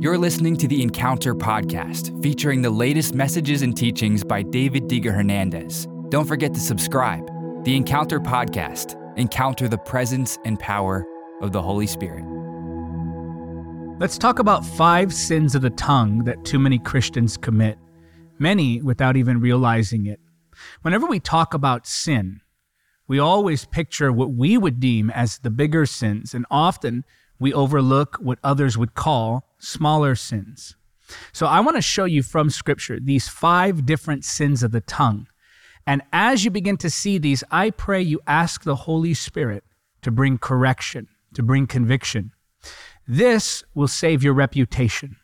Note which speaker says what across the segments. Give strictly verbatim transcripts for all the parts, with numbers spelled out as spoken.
Speaker 1: You're listening to the Encounter Podcast, featuring the latest messages and teachings by David Diga Hernandez. Don't forget to subscribe. The Encounter Podcast. Encounter the presence and power of the Holy Spirit.
Speaker 2: Let's talk about five sins of the tongue that too many Christians commit, many without even realizing it. Whenever we talk about sin, we always picture what we would deem as the bigger sins, and often we overlook what others would call smaller sins. So I want to show you from Scripture these five different sins of the tongue. And as you begin to see these, I pray you ask the Holy Spirit to bring correction, to bring conviction. This will save your reputation.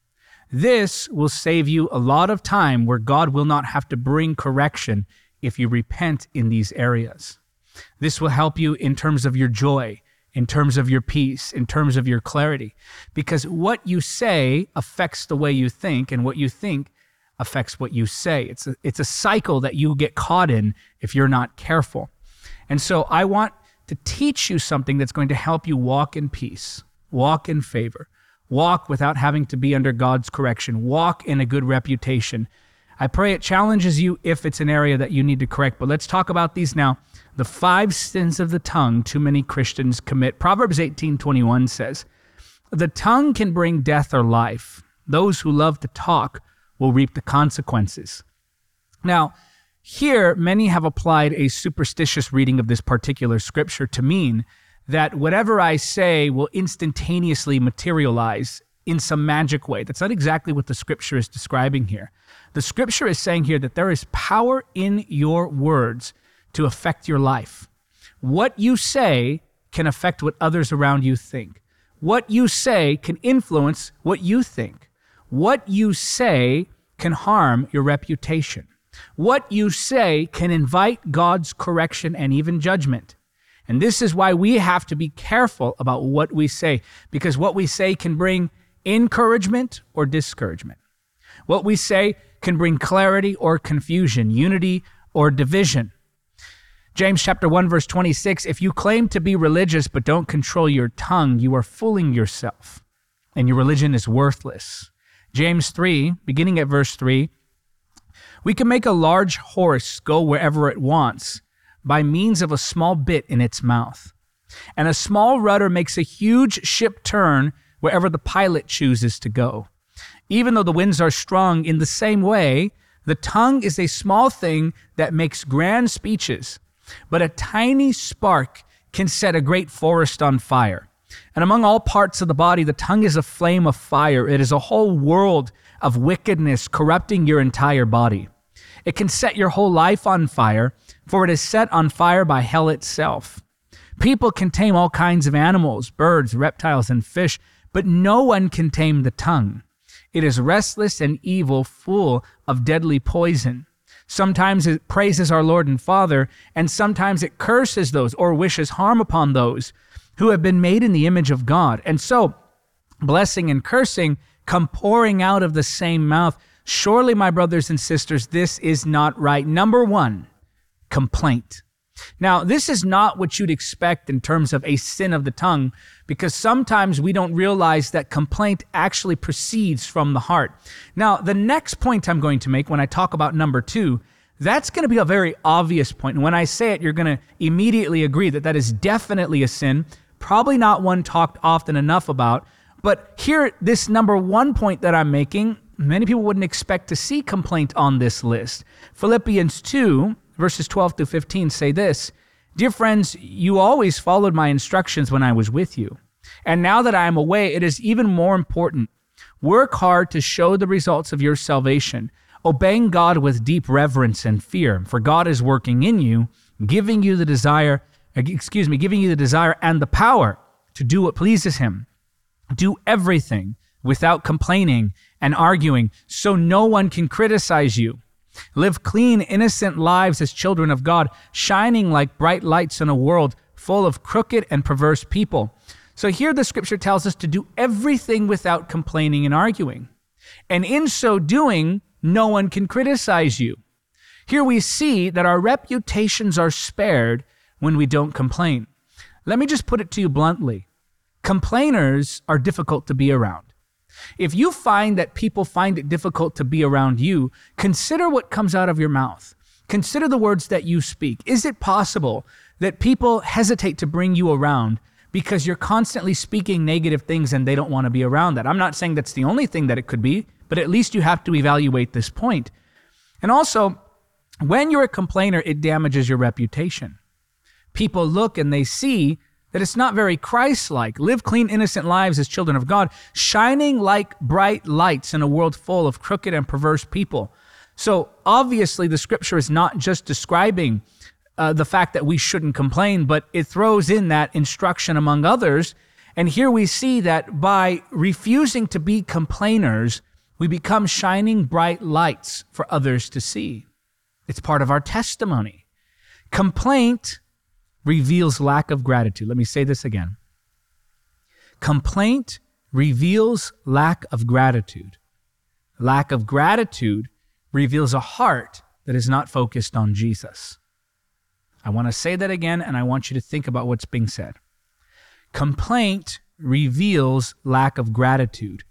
Speaker 2: This will save you a lot of time where God will not have to bring correction if you repent in these areas. This will help you in terms of your joy, in terms of your peace, in terms of your clarity, because what you say affects the way you think, and what you think affects what you say. It's a, it's a cycle that you get caught in if you're not careful. And so I want to teach you something that's going to help you walk in peace, walk in favor, walk without having to be under God's correction, walk in a good reputation. I pray it challenges you if it's an area that you need to correct. But let's talk about these now. The five sins of the tongue too many Christians commit. Proverbs eighteen twenty-one says, "The tongue can bring death or life. Those who love to talk will reap the consequences." Now, here, many have applied a superstitious reading of this particular scripture to mean that whatever I say will instantaneously materialize in some magic way. That's not exactly what the scripture is describing here. The scripture is saying here that there is power in your words to affect your life. What you say can affect what others around you think. What you say can influence what you think. What you say can harm your reputation. What you say can invite God's correction and even judgment. And this is why we have to be careful about what we say, because what we say can bring encouragement or discouragement. What we say can bring clarity or confusion, unity or division. James chapter one, verse twenty-six, "If you claim to be religious but don't control your tongue, you are fooling yourself, and your religion is worthless." James three, beginning at verse three, "We can make a large horse go wherever it wants by means of a small bit in its mouth. And a small rudder makes a huge ship turn wherever the pilot chooses to go. Even though the winds are strong, in the same way, the tongue is a small thing that makes grand speeches, but a tiny spark can set a great forest on fire. And among all parts of the body, the tongue is a flame of fire. It is a whole world of wickedness corrupting your entire body. It can set your whole life on fire, for it is set on fire by hell itself. People can tame all kinds of animals, birds, reptiles, and fish, but no one can tame the tongue. It is restless and evil, full of deadly poison. Sometimes it praises our Lord and Father, and sometimes it curses those or wishes harm upon those who have been made in the image of God. And so, blessing and cursing come pouring out of the same mouth. Surely, my brothers and sisters, this is not right." Number one, complaint. Now, this is not what you'd expect in terms of a sin of the tongue, because sometimes we don't realize that complaint actually proceeds from the heart. Now, the next point I'm going to make when I talk about number two, that's going to be a very obvious point. And when I say it, you're going to immediately agree that that is definitely a sin, probably not one talked often enough about. But here, this number one point that I'm making, many people wouldn't expect to see complaint on this list. Philippians two, verses twelve through fifteen say this, "Dear friends, you always followed my instructions when I was with you. And now that I am away, it is even more important. Work hard to show the results of your salvation, obeying God with deep reverence and fear, for God is working in you, giving you the desire, excuse me, giving you the desire and the power to do what pleases him. Do everything without complaining and arguing, so no one can criticize you. Live clean, innocent lives as children of God, shining like bright lights in a world full of crooked and perverse people." So here the scripture tells us to do everything without complaining and arguing. And in so doing, no one can criticize you. Here we see that our reputations are spared when we don't complain. Let me just put it to you bluntly. Complainers are difficult to be around. If you find that people find it difficult to be around you, consider what comes out of your mouth. Consider the words that you speak. Is it possible that people hesitate to bring you around because you're constantly speaking negative things and they don't want to be around that? I'm not saying that's the only thing that it could be, but at least you have to evaluate this point. And also, when you're a complainer, it damages your reputation. People look and they see that it's not very Christ-like. Live clean, innocent lives as children of God, shining like bright lights in a world full of crooked and perverse people. So obviously the scripture is not just describing uh, the fact that we shouldn't complain, but it throws in that instruction among others. And here we see that by refusing to be complainers, we become shining bright lights for others to see. It's part of our testimony. Complaint reveals lack of gratitude. Let me say this again. Complaint reveals lack of gratitude. Lack of gratitude reveals a heart that is not focused on Jesus. I want to say that again, and I want you to think about what's being said. Complaint reveals lack of gratitude.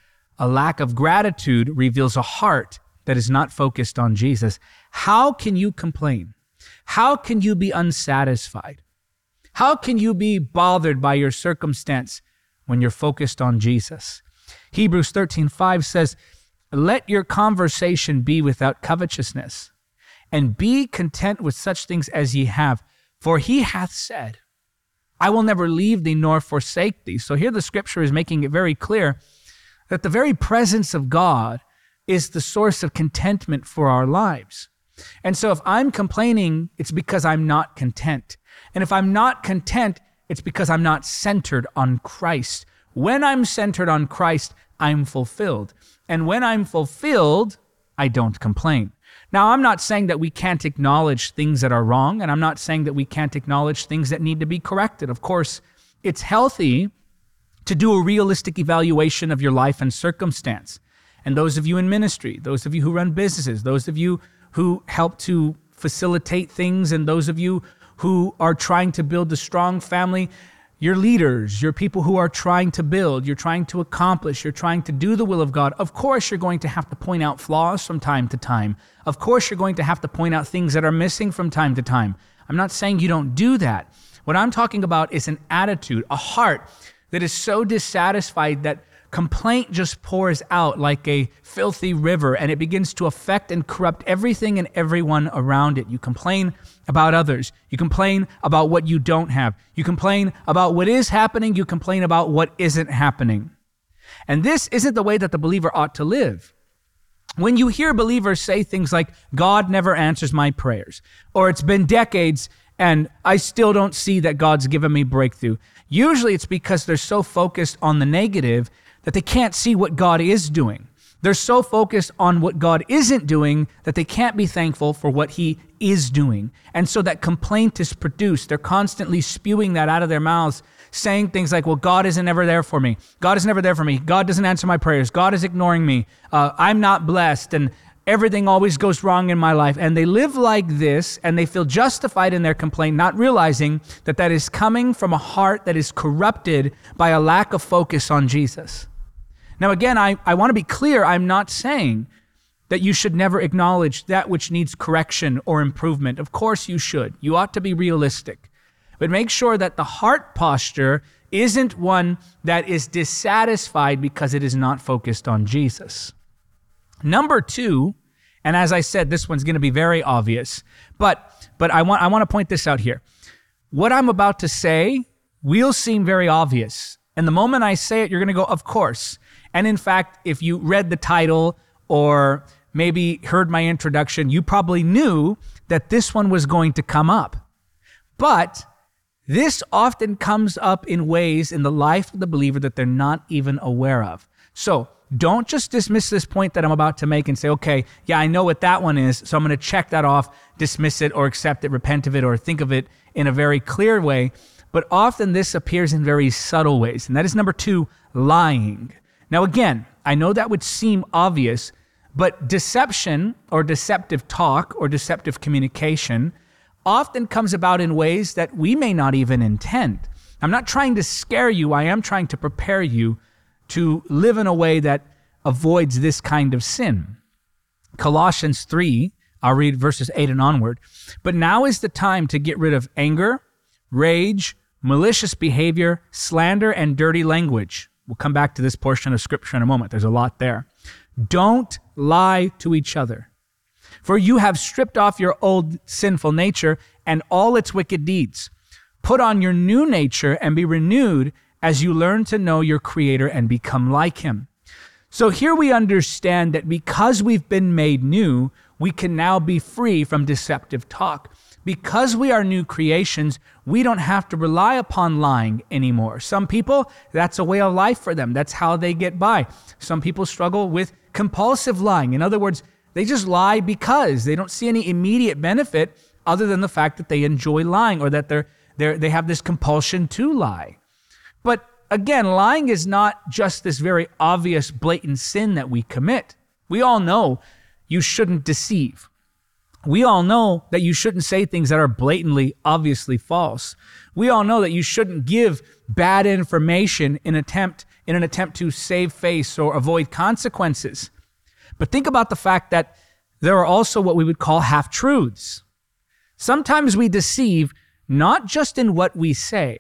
Speaker 2: A lack of gratitude reveals a heart that is not focused on Jesus. How can you complain? How can you be unsatisfied? How can you be bothered by your circumstance when you're focused on Jesus? Hebrews thirteen five says, "Let your conversation be without covetousness, and be content with such things as ye have. For he hath said, I will never leave thee nor forsake thee." So here the scripture is making it very clear that the very presence of God is the source of contentment for our lives. And so if I'm complaining, it's because I'm not content. And if I'm not content, it's because I'm not centered on Christ. When I'm centered on Christ, I'm fulfilled. And when I'm fulfilled, I don't complain. Now, I'm not saying that we can't acknowledge things that are wrong, and I'm not saying that we can't acknowledge things that need to be corrected. Of course, it's healthy to do a realistic evaluation of your life and circumstance. And those of you in ministry, those of you who run businesses, those of you who help to facilitate things, and those of you who are trying to build a strong family, you're leaders, you're people who are trying to build, you're trying to accomplish, you're trying to do the will of God. Of course, you're going to have to point out flaws from time to time. Of course, you're going to have to point out things that are missing from time to time. I'm not saying you don't do that. What I'm talking about is an attitude, a heart that is so dissatisfied that complaint just pours out like a filthy river, and it begins to affect and corrupt everything and everyone around it. You complain about others. You complain about what you don't have. You complain about what is happening. You complain about what isn't happening. And this isn't the way that the believer ought to live. When you hear believers say things like, God never answers my prayers, or it's been decades and I still don't see that God's given me breakthrough, usually it's because they're so focused on the negative that they can't see what God is doing. They're so focused on what God isn't doing that they can't be thankful for what he is doing. And so that complaint is produced. They're constantly spewing that out of their mouths, saying things like, well, God isn't ever there for me. God is never there for me. God doesn't answer my prayers. God is ignoring me. Uh, I'm not blessed. And everything always goes wrong in my life. And they live like this, and they feel justified in their complaint, not realizing that that is coming from a heart that is corrupted by a lack of focus on Jesus. Now, again, I, I want to be clear. I'm not saying that you should never acknowledge that which needs correction or improvement. Of course you should. You ought to be realistic. But make sure that the heart posture isn't one that is dissatisfied because it is not focused on Jesus. Number two, and as I said, this one's going to be very obvious, but but I want I want to point this out here. What I'm about to say will seem very obvious. And the moment I say it, you're going to go, of course. And in fact, if you read the title or maybe heard my introduction, you probably knew that this one was going to come up. But this often comes up in ways in the life of the believer that they're not even aware of. So don't just dismiss this point that I'm about to make and say, okay, yeah, I know what that one is, so I'm going to check that off, dismiss it, or accept it, repent of it, or think of it in a very clear way. But often this appears in very subtle ways. And that is number two, lying. Now, again, I know that would seem obvious, but deception or deceptive talk or deceptive communication often comes about in ways that we may not even intend. I'm not trying to scare you. I am trying to prepare you to live in a way that avoids this kind of sin. Colossians three, I'll read verses eight and onward. But now is the time to get rid of anger, rage, malicious behavior, slander, and dirty language. We'll come back to this portion of Scripture in a moment. There's a lot there. Don't lie to each other, for you have stripped off your old sinful nature and all its wicked deeds. Put on your new nature and be renewed as you learn to know your Creator and become like Him. So here we understand that because we've been made new, we can now be free from deceptive talk. Because we are new creations, we don't have to rely upon lying anymore. Some people, that's a way of life for them. That's how they get by. Some people struggle with compulsive lying. In other words, they just lie because they don't see any immediate benefit other than the fact that they enjoy lying or that they're, they're, they have this compulsion to lie. But again, lying is not just this very obvious, blatant sin that we commit. We all know you shouldn't deceive. We all know that you shouldn't say things that are blatantly, obviously false. We all know that you shouldn't give bad information in attempt in an attempt to save face or avoid consequences. But think about the fact that there are also what we would call half-truths. Sometimes we deceive not just in what we say,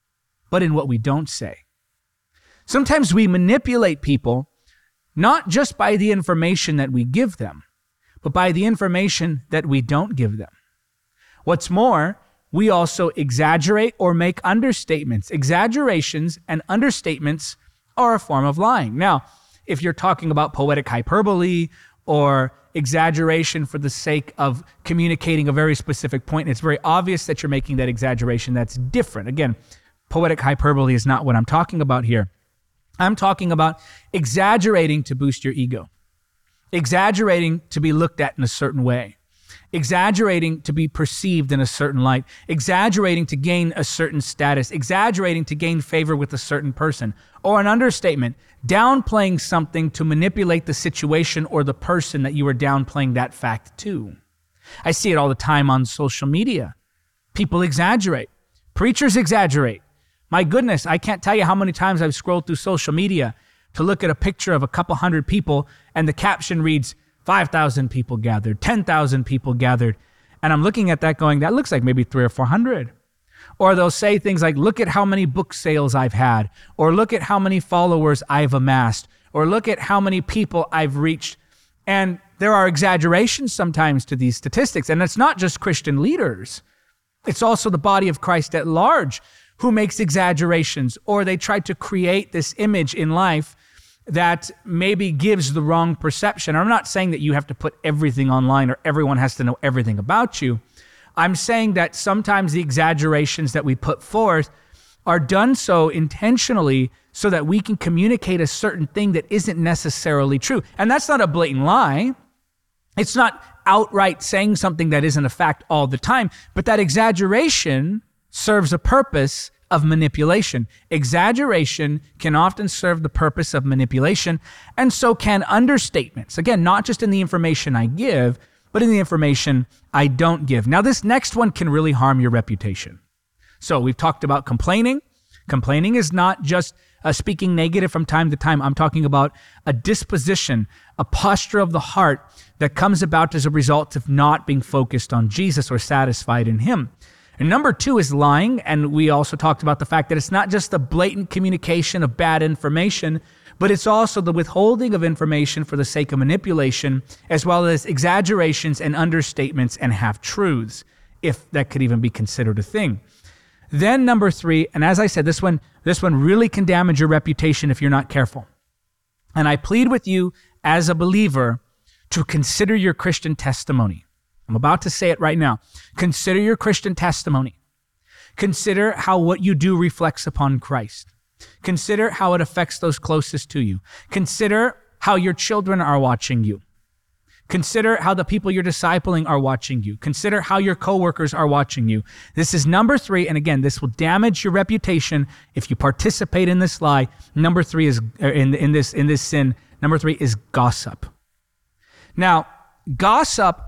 Speaker 2: but in what we don't say. Sometimes we manipulate people not just by the information that we give them, but by the information that we don't give them. What's more, we also exaggerate or make understatements. Exaggerations and understatements are a form of lying. Now, if you're talking about poetic hyperbole or exaggeration for the sake of communicating a very specific point, and it's very obvious that you're making that exaggeration, that's different. Again, poetic hyperbole is not what I'm talking about here. I'm talking about exaggerating to boost your ego, exaggerating to be looked at in a certain way, exaggerating to be perceived in a certain light, exaggerating to gain a certain status, exaggerating to gain favor with a certain person, or an understatement, downplaying something to manipulate the situation or the person that you are downplaying that fact to. I see it all the time on social media. People exaggerate. Preachers exaggerate. My goodness, I can't tell you how many times I've scrolled through social media to look at a picture of a couple hundred people and the caption reads, five thousand people gathered, ten thousand people gathered. And I'm looking at that going, that looks like maybe three or four hundred. Or they'll say things like, look at how many book sales I've had, or look at how many followers I've amassed, or look at how many people I've reached. And there are exaggerations sometimes to these statistics. And it's not just Christian leaders. It's also the body of Christ at large who makes exaggerations, or they try to create this image in life that maybe gives the wrong perception. I'm not saying that you have to put everything online or everyone has to know everything about you. I'm saying that sometimes the exaggerations that we put forth are done so intentionally so that we can communicate a certain thing that isn't necessarily true. And that's not a blatant lie. It's not outright saying something that isn't a fact all the time, but that exaggeration serves a purpose of manipulation. Exaggeration can often serve the purpose of manipulation, and so can understatements. Again, not just in the information I give, but in the information I don't give. Now, this next one can really harm your reputation. So we've talked about complaining. Complaining is not just uh, speaking negative from time to time. I'm talking about a disposition, a posture of the heart that comes about as a result of not being focused on Jesus or satisfied in Him. And number two is lying, and we also talked about the fact that it's not just the blatant communication of bad information, but it's also the withholding of information for the sake of manipulation, as well as exaggerations and understatements and half-truths, if that could even be considered a thing. Then number three, and as I said, this one, this one really can damage your reputation if you're not careful. And I plead with you as a believer to consider your Christian testimony. I'm about to say it right now. Consider your Christian testimony. Consider how what you do reflects upon Christ. Consider how it affects those closest to you. Consider how your children are watching you. Consider how the people you're discipling are watching you. Consider how your coworkers are watching you. This is number three, and again, this will damage your reputation if you participate in this lie. Number three is in in this in this sin. Number three is gossip. Now, gossip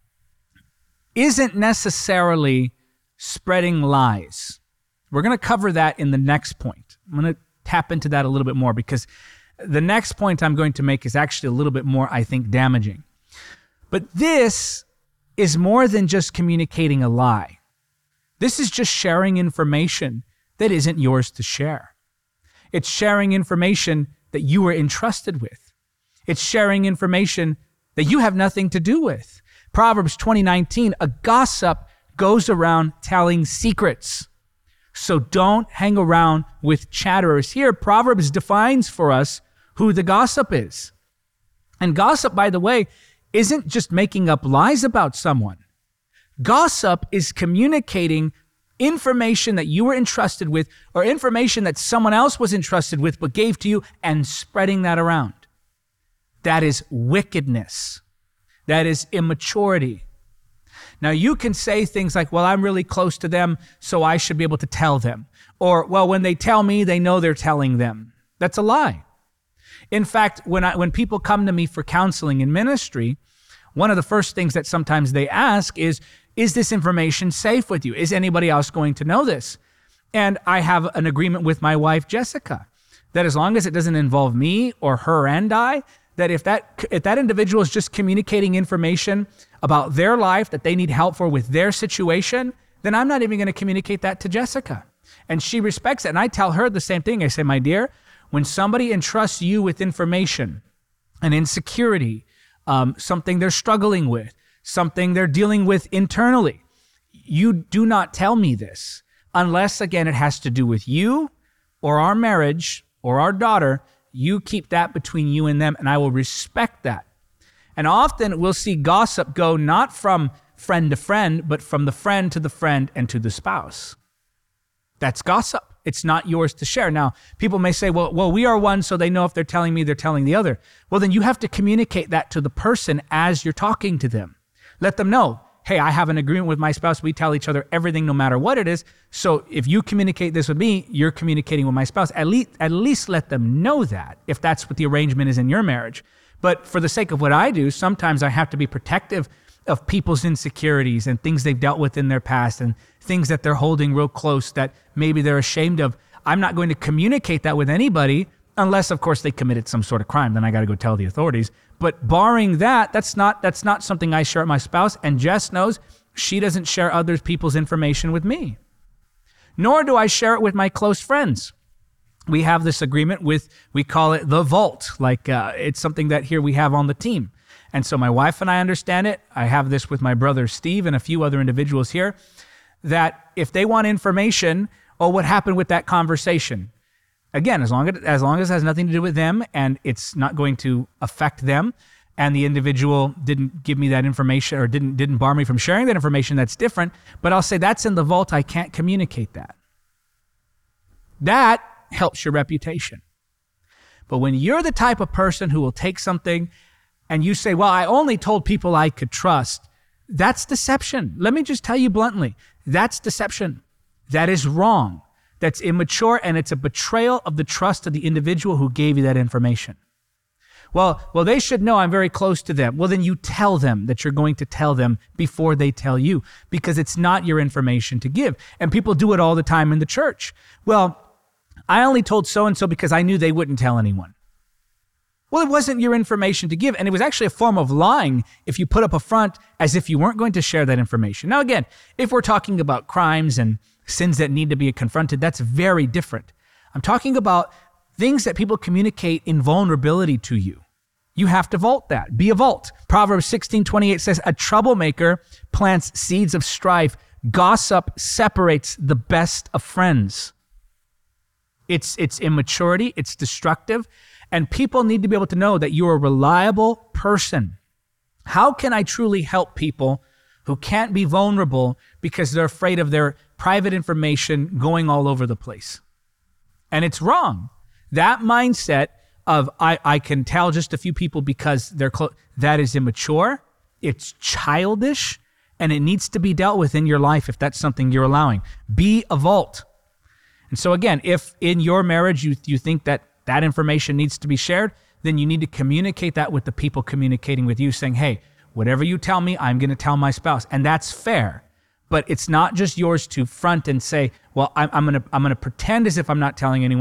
Speaker 2: isn't necessarily spreading lies. We're going to cover that in the next point. I'm going to tap into that a little bit more, because the next point I'm going to make is actually a little bit more, I think, damaging. But this is more than just communicating a lie. This is just sharing information that isn't yours to share. It's sharing information that you were entrusted with. It's sharing information that you have nothing to do with. Proverbs twenty nineteen, a gossip goes around telling secrets. So don't hang around with chatterers. Here, Proverbs defines for us who the gossip is. And gossip, by the way, isn't just making up lies about someone. Gossip is communicating information that you were entrusted with, or information that someone else was entrusted with but gave to you, and spreading that around. That is wickedness. That is immaturity. Now, you can say things like, well, I'm really close to them, so I should be able to tell them. Or, well, when they tell me, they know they're telling them. That's a lie. In fact, when I, when people come to me for counseling in ministry, one of the first things that sometimes they ask is, is this information safe with you? Is anybody else going to know this? And I have an agreement with my wife, Jessica, that as long as it doesn't involve me or her and I, that if that if that individual is just communicating information about their life that they need help for with their situation, then I'm not even going to communicate that to Jessica. And she respects it. And I tell her the same thing. I say, my dear, when somebody entrusts you with information, an insecurity, um, something they're struggling with, something they're dealing with internally, you do not tell me this unless, again, it has to do with you or our marriage or our daughter. You keep that between you and them, and I will respect that. And often we'll see gossip go not from friend to friend, but from the friend to the friend and to the spouse. That's gossip. It's not yours to share. Now, people may say, well, well, we are one, so they know if they're telling me, they're telling the other. Well, then you have to communicate that to the person as you're talking to them. Let them know, hey, I have an agreement with my spouse. We tell each other everything no matter what it is. So if you communicate this with me, you're communicating with my spouse. At least, at least let them know that, if that's what the arrangement is in your marriage. But for the sake of what I do, sometimes I have to be protective of people's insecurities and things they've dealt with in their past and things that they're holding real close that maybe they're ashamed of. I'm not going to communicate that with anybody unless, of course, they committed some sort of crime. Then I got to go tell the authorities. But barring that, that's not that's not something I share with my spouse. And Jess knows she doesn't share other people's information with me. Nor do I share it with my close friends. We have this agreement with, we call it the vault. Like uh, it's something that here we have on the team. And so my wife and I understand it. I have this with my brother Steve and a few other individuals here, that if they want information or what happened with that conversation, again, as long as, as long as it has nothing to do with them and it's not going to affect them, and the individual didn't give me that information or didn't didn't bar me from sharing that information, that's different. But I'll say that's in the vault. I can't communicate that. That helps your reputation. But when you're the type of person who will take something and you say, well, I only told people I could trust, that's deception. Let me just tell you bluntly, that's deception. That is wrong. That's immature, and it's a betrayal of the trust of the individual who gave you that information. Well, well, they should know I'm very close to them. Well, then you tell them that you're going to tell them before they tell you, because it's not your information to give. And people do it all the time in the church. Well, I only told so-and-so because I knew they wouldn't tell anyone. Well, it wasn't your information to give, and it was actually a form of lying if you put up a front as if you weren't going to share that information. Now, again, if we're talking about crimes and sins that need to be confronted, that's very different. I'm talking about things that people communicate in vulnerability to you. You have to vault that. Be a vault. Proverbs sixteen twenty-eight says, a troublemaker plants seeds of strife. Gossip separates the best of friends. It's, it's immaturity. It's destructive. And people need to be able to know that you're a reliable person. How can I truly help people who can't be vulnerable because they're afraid of their private information going all over the place? And it's wrong. That mindset of I, I can tell just a few people because they're close, that is immature, it's childish, and it needs to be dealt with in your life if that's something you're allowing. Be a vault. And so again, if in your marriage you, you think that that information needs to be shared, then you need to communicate that with the people communicating with you, saying, hey, whatever you tell me, I'm going to tell my spouse. And that's fair. But it's not just yours to front and say, well, I'm, I'm going to I'm going to pretend as if I'm not telling anyone,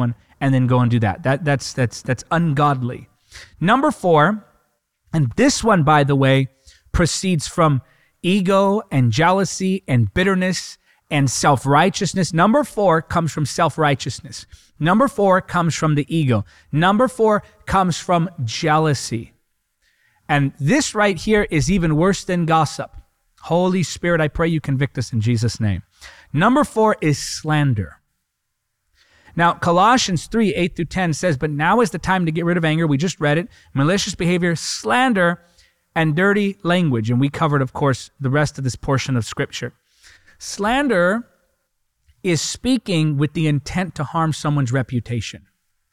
Speaker 2: and then go and do that. That that's that's that's ungodly. Number four, and this one, by the way, proceeds from ego and jealousy and bitterness and self-righteousness. Number four comes from self-righteousness. Number four comes from the ego. Number four comes from jealousy. And this right here is even worse than gossip. Holy Spirit, I pray you convict us in Jesus' name. Number four is slander. Now, Colossians three, eight through ten says, but now is the time to get rid of anger. We just read it. Malicious behavior, slander, and dirty language. And we covered, of course, the rest of this portion of Scripture. Slander is speaking with the intent to harm someone's reputation.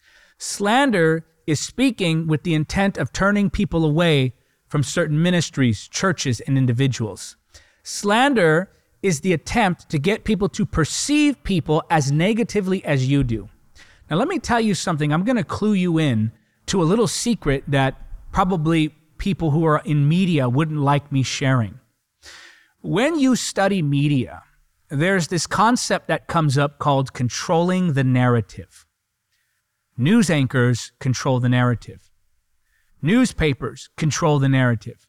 Speaker 2: Slander is speaking with the intent of turning people away from certain ministries, churches, and individuals. Slander is the attempt to get people to perceive people as negatively as you do. Now, let me tell you something. I'm going to clue you in to a little secret that probably people who are in media wouldn't like me sharing. When you study media, there's this concept that comes up called controlling the narrative. News anchors control the narrative. Newspapers control the narrative.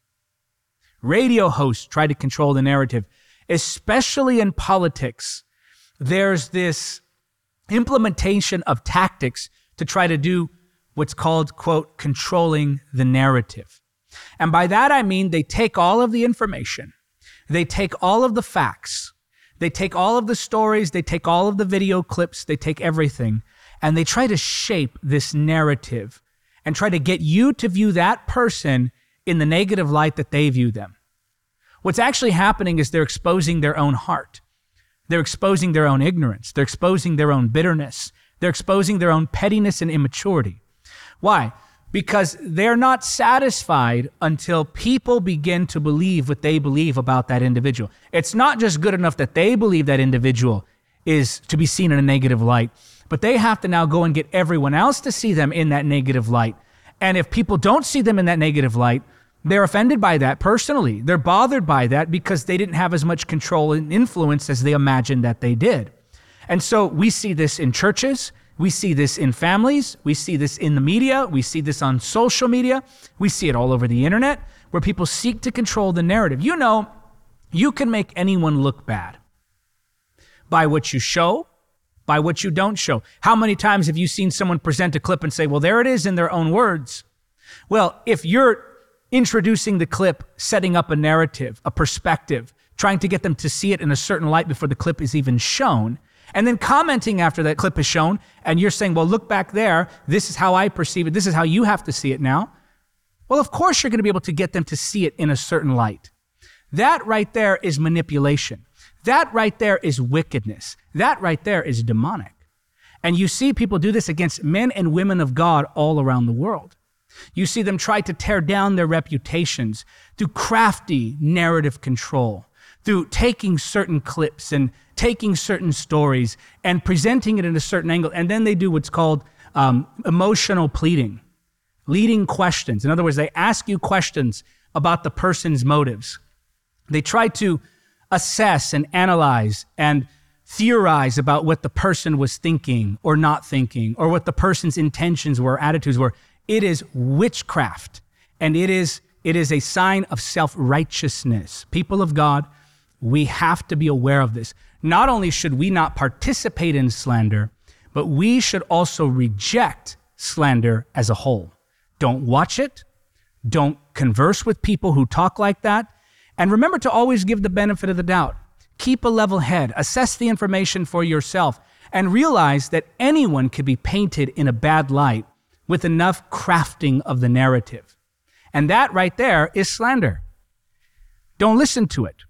Speaker 2: Radio hosts try to control the narrative. Especially in politics, there's this implementation of tactics to try to do what's called, quote, controlling the narrative. And by that I mean they take all of the information, they take all of the facts, they take all of the stories, they take all of the video clips, they take everything, and they try to shape this narrative and try to get you to view that person in the negative light that they view them. What's actually happening is they're exposing their own heart. They're exposing their own ignorance. They're exposing their own bitterness. They're exposing their own pettiness and immaturity. Why? Because they're not satisfied until people begin to believe what they believe about that individual. It's not just good enough that they believe that individual is to be seen in a negative light, but they have to now go and get everyone else to see them in that negative light. And if people don't see them in that negative light, they're offended by that personally. They're bothered by that because they didn't have as much control and influence as they imagined that they did. And so we see this in churches. We see this in families. We see this in the media. We see this on social media. We see it all over the internet where people seek to control the narrative. You know, you can make anyone look bad by what you show, by what you don't show. How many times have you seen someone present a clip and say, well, there it is in their own words? Well, if you're introducing the clip, setting up a narrative, a perspective, trying to get them to see it in a certain light before the clip is even shown, and then commenting after that clip is shown, and you're saying, well, look back there, this is how I perceive it, this is how you have to see it now. Well, of course you're going to be able to get them to see it in a certain light. That right there is manipulation. That right there is wickedness. That right there is demonic. And you see people do this against men and women of God all around the world. You see them try to tear down their reputations through crafty narrative control, through taking certain clips and taking certain stories and presenting it in a certain angle. And then they do what's called um, emotional pleading, leading questions. In other words, they ask you questions about the person's motives. They try to assess and analyze and theorize about what the person was thinking or not thinking, or what the person's intentions were, attitudes were. It is witchcraft, and it is it is a sign of self-righteousness. People of God, we have to be aware of this. Not only should we not participate in slander, but we should also reject slander as a whole. Don't watch it. Don't converse with people who talk like that. And remember to always give the benefit of the doubt. Keep a level head. Assess the information for yourself, and realize that anyone could be painted in a bad light with enough crafting of the narrative. And that right there is slander. Don't listen to it.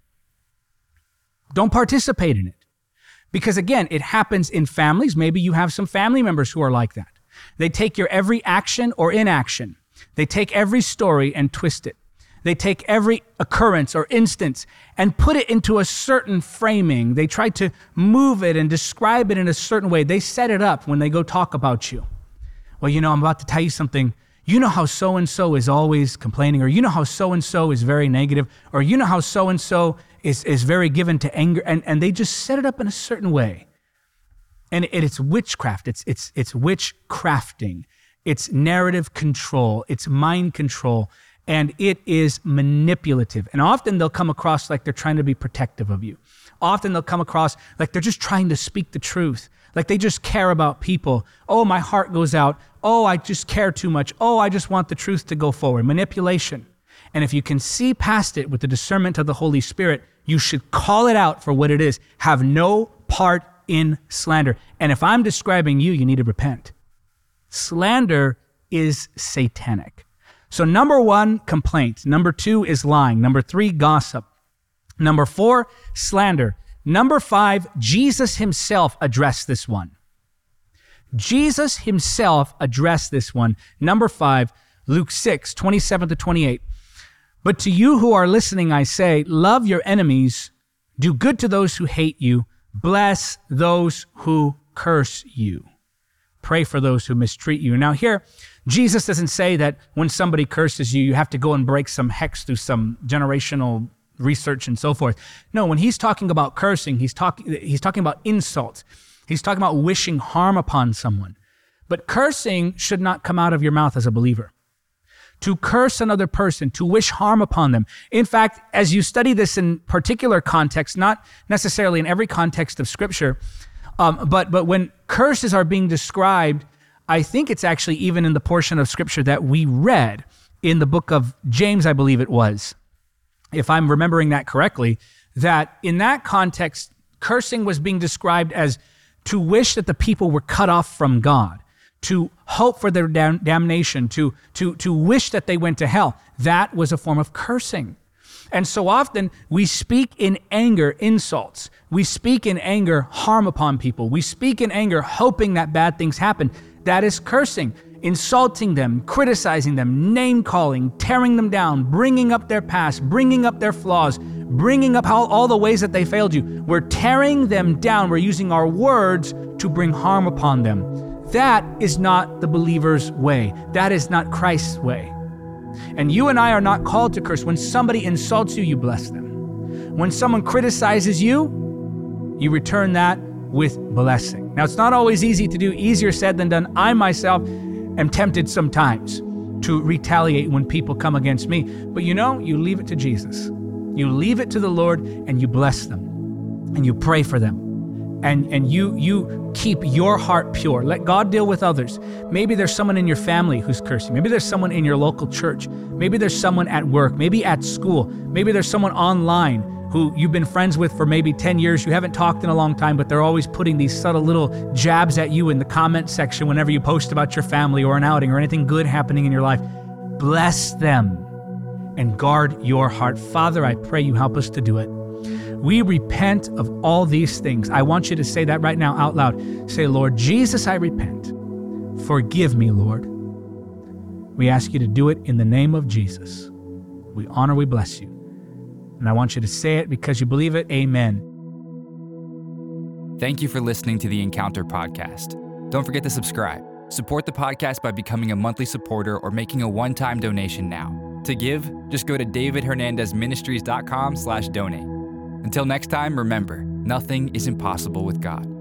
Speaker 2: Don't participate in it. Because again, it happens in families. Maybe you have some family members who are like that. They take your every action or inaction. They take every story and twist it. They take every occurrence or instance and put it into a certain framing. They try to move it and describe it in a certain way. They set it up when they go talk about you. Well, you know, I'm about to tell you something. You know how so-and-so is always complaining, or you know how so-and-so is very negative, or you know how so-and-so is, is very given to anger, and, and they just set it up in a certain way. And it, it's witchcraft. It's, it's, it's witchcrafting. It's narrative control. It's mind control. And it is manipulative. And often they'll come across like they're trying to be protective of you. Often they'll come across like they're just trying to speak the truth. Like they just care about people. Oh, my heart goes out. Oh, I just care too much. Oh, I just want the truth to go forward. Manipulation. And if you can see past it with the discernment of the Holy Spirit, you should call it out for what it is. Have no part in slander. And if I'm describing you, you need to repent. Slander is satanic. So number one, complaint. Number two is lying. Number three, gossip. Number four, slander. Number five, Jesus himself addressed this one. Jesus himself addressed this one. Number five, Luke six, twenty-seven to twenty-eight. But to you who are listening, I say, love your enemies, do good to those who hate you, bless those who curse you. Pray for those who mistreat you. Now here, Jesus doesn't say that when somebody curses you, you have to go and break some hex through some generational research and so forth. No, when he's talking about cursing, he's talking he's talking about insults. He's talking about wishing harm upon someone. But cursing should not come out of your mouth as a believer. To curse another person, to wish harm upon them. In fact, as you study this in particular context, not necessarily in every context of Scripture, um, but but when curses are being described, I think it's actually even in the portion of Scripture that we read in the book of James, I believe it was, if I'm remembering that correctly, that in that context, cursing was being described as to wish that the people were cut off from God, to hope for their dam- damnation, to, to, to wish that they went to hell. That was a form of cursing. And so often we speak in anger insults. We speak in anger harm upon people. We speak in anger hoping that bad things happen. That is cursing, insulting them, criticizing them, name-calling, tearing them down, bringing up their past, bringing up their flaws, bringing up how, all the ways that they failed you. We're tearing them down. We're using our words to bring harm upon them. That is not the believer's way. That is not Christ's way. And you and I are not called to curse. When somebody insults you, you bless them. When someone criticizes you, you return that with blessing. Now, it's not always easy to do, easier said than done. I myself am tempted sometimes to retaliate when people come against me. But you know, you leave it to Jesus. You leave it to the Lord and you bless them and you pray for them. And and you you keep your heart pure. Let God deal with others. Maybe there's someone in your family who's cursing. Maybe there's someone in your local church. Maybe there's someone at work. Maybe at school. Maybe there's someone online who you've been friends with for maybe ten years. You haven't talked in a long time, but they're always putting these subtle little jabs at you in the comment section whenever you post about your family or an outing or anything good happening in your life. Bless them and guard your heart. Father, I pray you help us to do it. We repent of all these things. I want you to say that right now out loud. Say, Lord Jesus, I repent. Forgive me, Lord. We ask you to do it in the name of Jesus. We honor, we bless you. And I want you to say it because you believe it. Amen.
Speaker 1: Thank you for listening to the Encounter Podcast. Don't forget to subscribe. Support the podcast by becoming a monthly supporter or making a one-time donation now. To give, just go to davidhernandezministries.com slash donate. Until next time, remember, nothing is impossible with God.